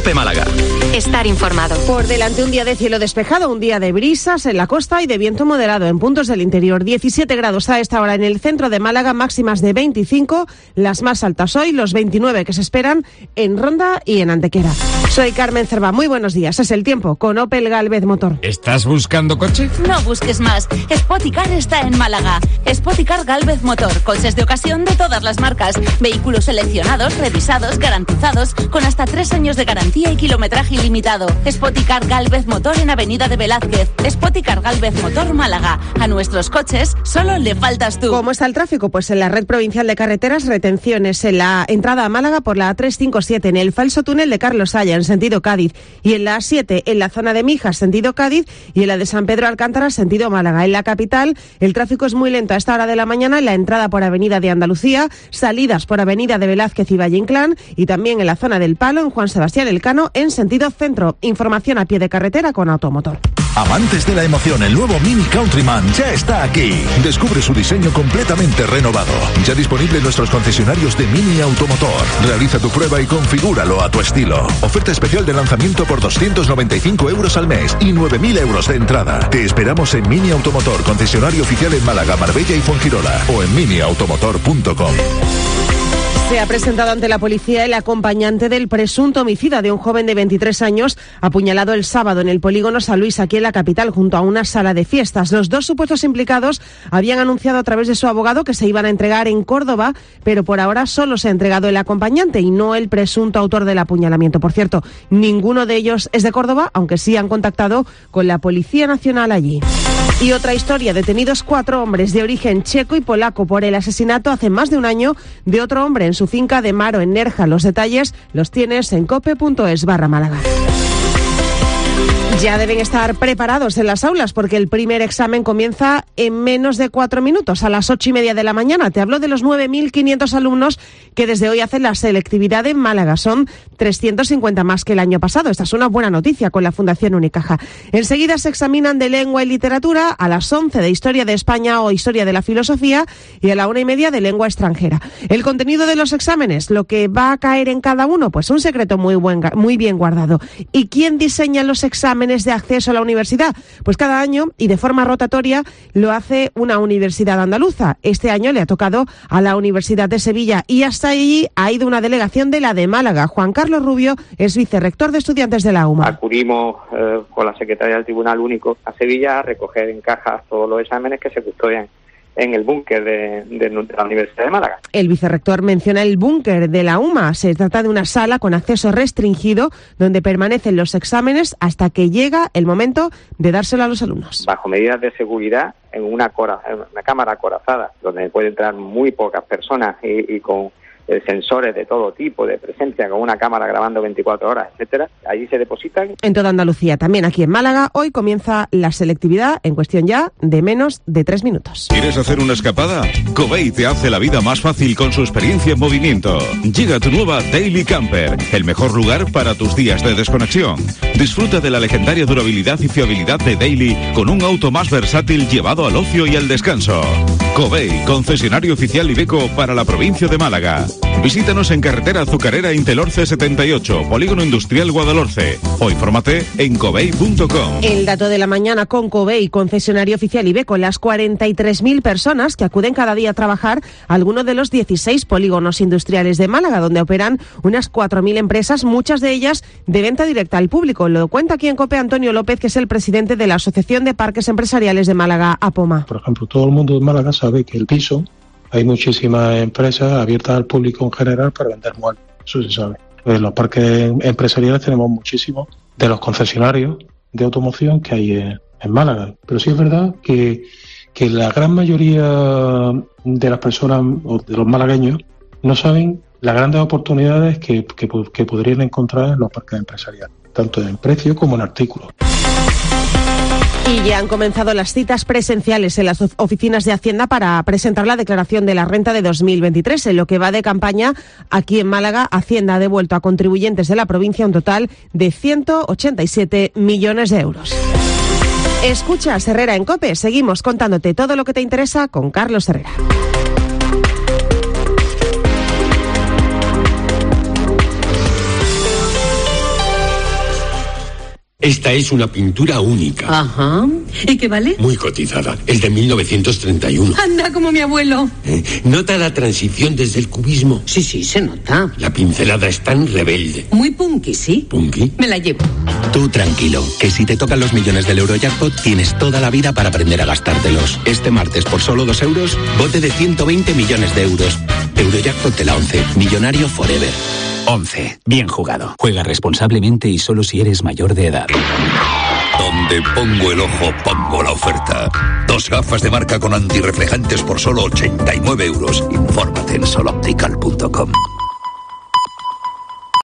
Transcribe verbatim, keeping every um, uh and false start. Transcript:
COPE Málaga. Estar informado. Por delante un día de cielo despejado, un día de brisas en la costa y de viento moderado en puntos del interior. diecisiete grados a esta hora en el centro de Málaga, máximas de veinticinco, las más altas hoy, los veintinueve que se esperan en Ronda y en Antequera. Soy Carmen Cerva, muy buenos días. Es el tiempo con Opel Galvez Motor. ¿Estás buscando coche? No busques más. Spoticar está en Málaga. Spoticar Galvez Motor. Coches de ocasión de todas las marcas. Vehículos seleccionados, revisados, garantizados, con hasta tres años de garantía y kilometraje ilimitado. Spoticar Galvez Motor en Avenida de Velázquez. Spoticar Galvez Motor Málaga. A nuestros coches solo le faltas tú. ¿Cómo está el tráfico? Pues en la red provincial de carreteras, retenciones en la entrada a Málaga por la A trescientos cincuenta y siete, en el falso túnel de Carlos Haya, en sentido Cádiz, y en la A siete, en la zona de Mijas, sentido Cádiz, y en la de San Pedro Alcántara, sentido Málaga. En la capital, el tráfico es muy lento a esta hora de la mañana en la entrada por Avenida de Andalucía, salidas por Avenida de Velázquez y Valle Inclán, y también en la zona del Palo, en Juan Sebastián Elcano, en sentido centro. Información a pie de carretera con Automotor. Amantes de la emoción, el nuevo Mini Countryman ya está aquí. Descubre su diseño completamente renovado. Ya disponible en nuestros concesionarios de Mini Automotor. Realiza tu prueba y configúralo a tu estilo. Oferta especial de lanzamiento por doscientos noventa y cinco euros al mes y nueve mil euros de entrada. Te esperamos en Mini Automotor, concesionario oficial en Málaga, Marbella y Fuengirola, o en mini automotor punto com. Se ha presentado ante la policía el acompañante del presunto homicida de un joven de veintitrés años apuñalado el sábado en el polígono San Luis, aquí en la capital, junto a una sala de fiestas. Los dos supuestos implicados habían anunciado a través de su abogado que se iban a entregar en Córdoba, pero por ahora solo se ha entregado el acompañante y no el presunto autor del apuñalamiento. Por cierto, ninguno de ellos es de Córdoba, aunque sí han contactado con la Policía Nacional allí. Y otra historia, detenidos cuatro hombres de origen checo y polaco por el asesinato hace más de un año de otro hombre en su finca de Maro, en Nerja. Los detalles los tienes en cope punto es barra Málaga. Ya deben estar preparados en las aulas porque el primer examen comienza en menos de cuatro minutos, a las ocho y media de la mañana. Te hablo de los nueve mil quinientos alumnos que desde hoy hacen la selectividad en Málaga. Son trescientos cincuenta más que el año pasado. Esta es una buena noticia con la Fundación Unicaja. Enseguida se examinan de lengua y literatura, a las once de historia de España o historia de la filosofía y a la una y media de lengua extranjera. El contenido de los exámenes, lo que va a caer en cada uno, pues un secreto muy, buen, muy bien guardado. ¿Y quién diseña los exámenes de acceso a la universidad? Pues cada año y de forma rotatoria lo hace una universidad andaluza. Este año le ha tocado a la Universidad de Sevilla y hasta allí ha ido una delegación de la de Málaga. Juan Carlos Rubio es vicerrector de estudiantes de la U M A. Acudimos eh, con la Secretaría del Tribunal Único a Sevilla a recoger en cajas todos los exámenes que se custodian en el búnker de, de, de la Universidad de Málaga. El vicerrector menciona el búnker de la U M A. Se trata de una sala con acceso restringido donde permanecen los exámenes hasta que llega el momento de dárselo a los alumnos. Bajo medidas de seguridad, en una, cora, en una cámara acorazada, donde pueden entrar muy pocas personas y, y con eh, sensores de todo tipo, de presencia, con una cámara grabando veinticuatro horas, etcétera. Allí se depositan. En toda Andalucía, también aquí en Málaga, hoy comienza la selectividad en cuestión ya de menos de tres minutos. ¿Quieres hacer una escapada? Covey te hace la vida más fácil con su experiencia en movimiento. Llega tu nueva Daily Camper, el mejor lugar para tus días de desconexión. Disfruta de la legendaria durabilidad y fiabilidad de Daily con un auto más versátil llevado al ocio y al descanso. Covey, concesionario oficial Iveco para la provincia de Málaga. Visítanos en carretera Azucarera Intelorce setenta y ocho, Polígono Industrial Guadalhorce, o infórmate en covey punto com. El dato de la mañana con Covey, concesionario oficial Iveco, las cuarenta y tres mil personas que acuden cada día a trabajar a alguno de los dieciséis polígonos industriales de Málaga, donde operan unas cuatro mil empresas, muchas de ellas de venta directa al público. Lo cuenta aquí en COPE Antonio López, que es el presidente de la Asociación de Parques Empresariales de Málaga, APOMA. Por ejemplo, todo el mundo de Málaga sabe que el piso, hay muchísimas empresas abiertas al público en general para vender muebles, eso se sabe. En los parques empresariales tenemos muchísimos de los concesionarios de automoción que hay en, en Málaga. Pero sí es verdad que, que la gran mayoría de las personas, o de los malagueños, no saben las grandes oportunidades que, que, que podrían encontrar en los parques empresariales, tanto en precio como en artículos. Y ya han comenzado las citas presenciales en las oficinas de Hacienda para presentar la declaración de la renta de dos mil veintitrés. En lo que va de campaña, aquí en Málaga, Hacienda ha devuelto a contribuyentes de la provincia un total de ciento ochenta y siete millones de euros. Escuchas Herrera en COPE. Seguimos contándote todo lo que te interesa con Carlos Herrera. Esta es una pintura única. Ajá. ¿Y qué vale? Muy cotizada. Es de mil novecientos treinta y uno. Anda, como mi abuelo. ¿Eh? ¿Nota la transición desde el cubismo? Sí, sí, se nota. La pincelada es tan rebelde. Muy punky, ¿sí? ¿Punky? Me la llevo. Tú tranquilo, que si te tocan los millones del Eurojackpot, tienes toda la vida para aprender a gastártelos. Este martes, por solo dos euros, bote de ciento veinte millones de euros. Eurojackpot de la once. Millonario forever. once. Bien jugado. Juega responsablemente y solo si eres mayor de edad. Donde pongo el ojo, pongo la oferta. Dos gafas de marca con antirreflejantes por solo ochenta y nueve euros. Infórmate en soloptical punto com.